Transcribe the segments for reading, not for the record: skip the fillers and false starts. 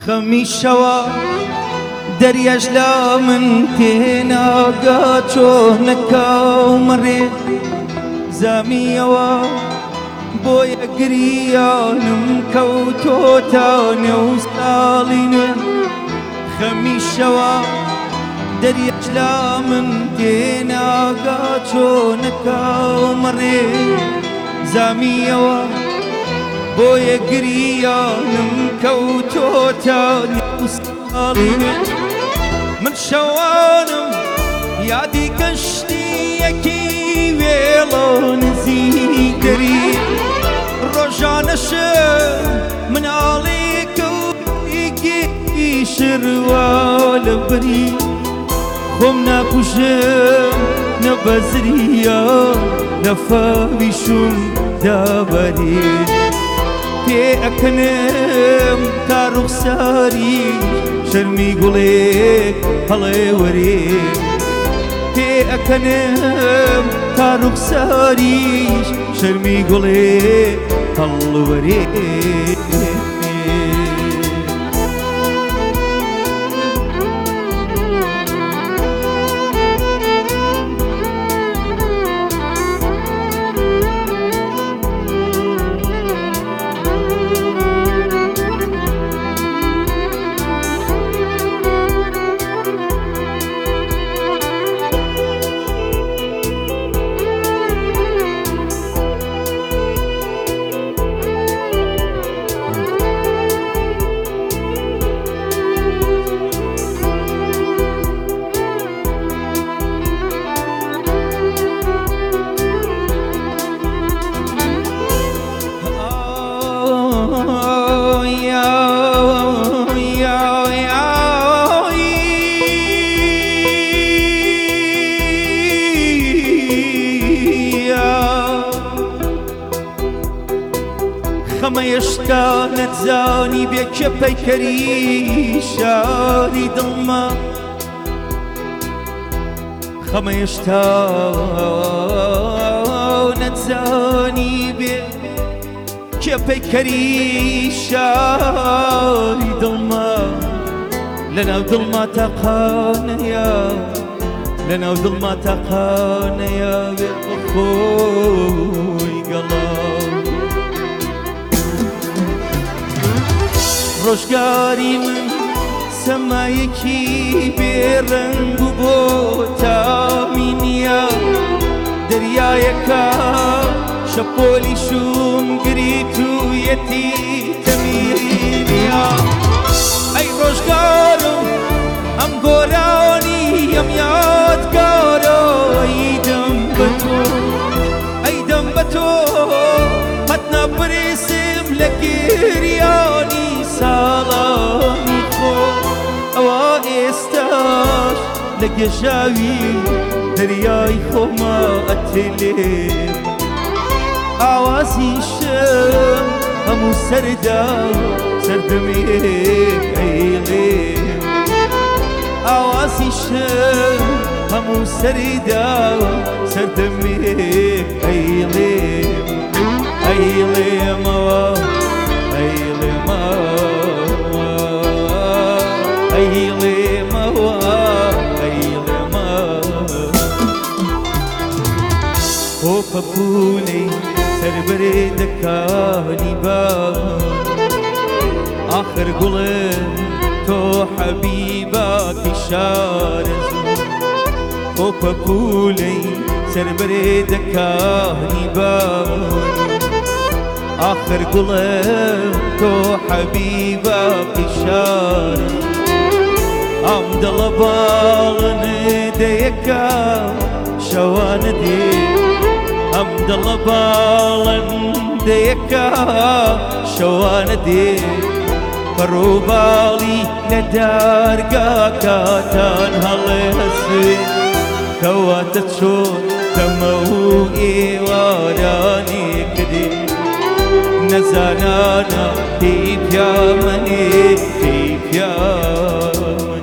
خەمیشەوە دەریاش لا من تێناگا چۆنەکە و مەڕێ زامیەوە بۆیە گریانم کەوتۆتە نێو ساڵی نوێ خەمیشەوە دەریاش لا من تێناگا چۆنەکە و مەڕێ زامیەوە بۆیە گریانم کەوتۆتە نێو ساڵی نوێ من شەوانم یادی گەشتیەکی وێڵە نزیکەری ڕۆژانەشم مناڵی کەوتیگی شڕوا لە بەری خۆم ناکوژم نەبەزریە لە فاویشم دابەری پێ ئەکەنم تا ڕوخساری شەرمی گوڵێک هەڵێ وەرێ پێ ئەکەنم تا ڕوخساریش شەرمی گوڵێک هەڵوەرێ خەمە هێشتا نەتزانی بێ کێ پەیکەری شاری دڵمە خەمە هێشتا نەتزانی بێ کێ پەیکەری شاری دڵمە لەناو دڵما تاقانەیە لەناو دڵما تاقانەیە بێ بەخۆی گەڵا ڕۆژگاری من سەمایەکی بێڕەنگ و بۆ تامی نییە دەریایەکە شەپۆلی شوم گریت و یەتی تەمیرینیە ئەی ڕۆژگارم ئەم گۆرانی ئەم یادگارە ئەیدەم بە تۆ ئەیدەم بە تۆ قەت ناپرسم لە گریانی ساڵانی خۆ ئەوە ئێستاش لە گێژاوی دەریای خۆمە ئەتێلێم ئاوازی شەم هەموو سەردا سەردەمێک ئەیڵێم ئاوازی شەم هەموو سەردا سەردەمێک ئەیڵێم ئەیڵێمەوە پەپولەی سەربەرێ دەکانی بان ئاخر گوڵم تۆ حەبیباکی شارەزوو ئۆ پەپولەی سەربەرێ دەکانی بان ئاخر گوڵم تۆ حەبیباکی شارەزوو ئەم دڵە باڵنە دەیەکە شەوانە دێ ئەم دڵە باڵندەیەکە شەوانە دێ بەڕووباڵی لە دارگا کاتان هەڵێسێ کەواتە چۆن دەمە و ئێوارانی کردێ نەزانانە پێی پیامەنێ پێی پیامەنێ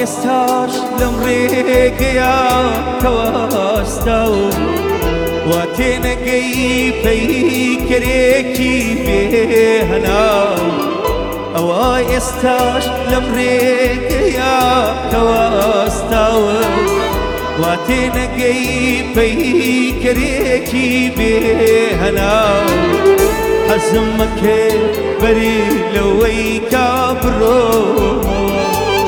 ئێستاش لەم ڕێگەیە کەواستاوم وا تێنەگەی پەیکەرێکی بێهەناو ئەوە ئێستاش لەم ڕێگەیە کەواستاوم وا تێنەگەی پەیکەرێکی بێهەناو حەزم مەکرد بەری لەوەی کا بڕۆمەوە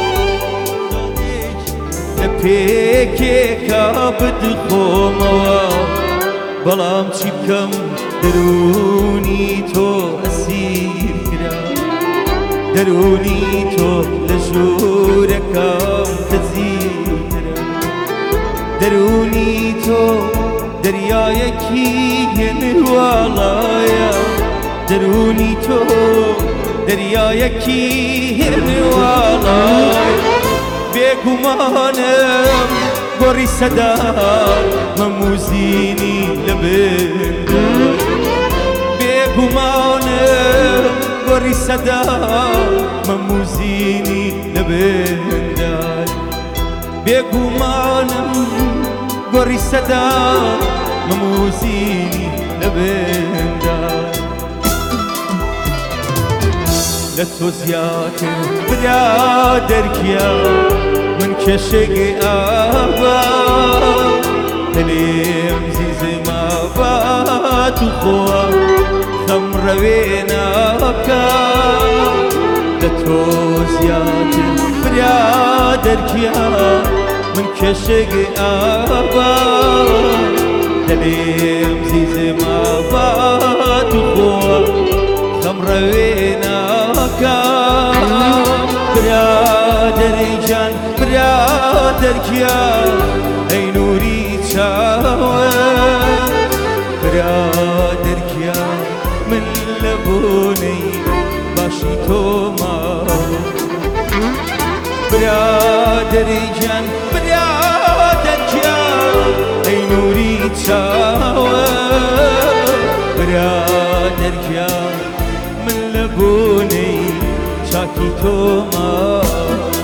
لە پێکێکا بدخۆمەوە بەڵام چی بکەم دەرونی تۆ ئەسیر کرا دەرونی تۆ لە ژوورەکەم تەزیر کرا دەرونی تۆ دەریایەکی هێنواڵایە دەرونی تۆ دەریایەکی هێنواڵایە بێگومانم گۆڕی سەدار مەموزینی لە بندار بێگومانم گۆڕی سەدار مەموزینی لە بندار بێگومانم گۆڕی سەدار مەموزینی لە بندار لە تۆ زیاتر برادەرگیە من کێشێگەی ئاوا دلێم زیزم ئاوات و خۆوە خەم ڕەوێ ناکە لە تۆ زیاتر برادەرگیە من کێشێگەی ئاوا دلێم زیزم ئاوات و خۆوە خەم ڕەوێ ناکە برادەری جان برادەرگیە ئەی نووری چاوە برادەرگیە من لە بۆنەی باشی تۆ ماوە برادەری جان برادەرگیە ئەی نووری چاوە برادەرگیە من لە بۆنەی چاکی تۆ ماوە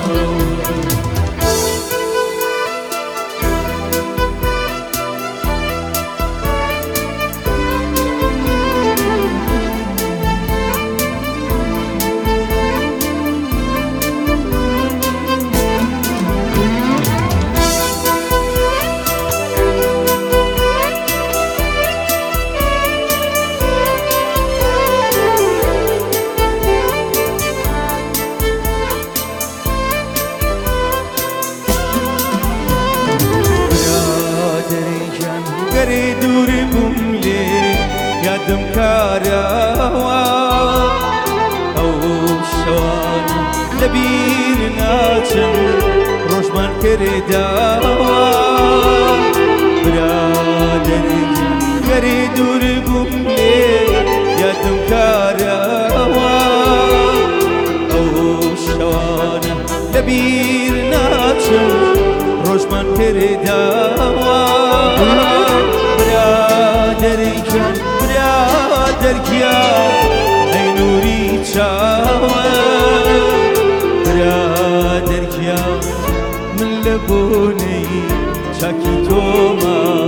گەرێ دوور بووم لێ یادم کارەوە ئەو شەوانە لەبیر ناچن ڕۆژمان کرداوە برادەری گەرێ دوور بووم لێ یادم کارەوە ئەو شەوانە لەبیر ناچن ڕۆژمان کرداوە برادەری جان برادەرگیە ئەی نووری چاوە برادەرگیە من لە بۆنەی چاکی تۆ ماوە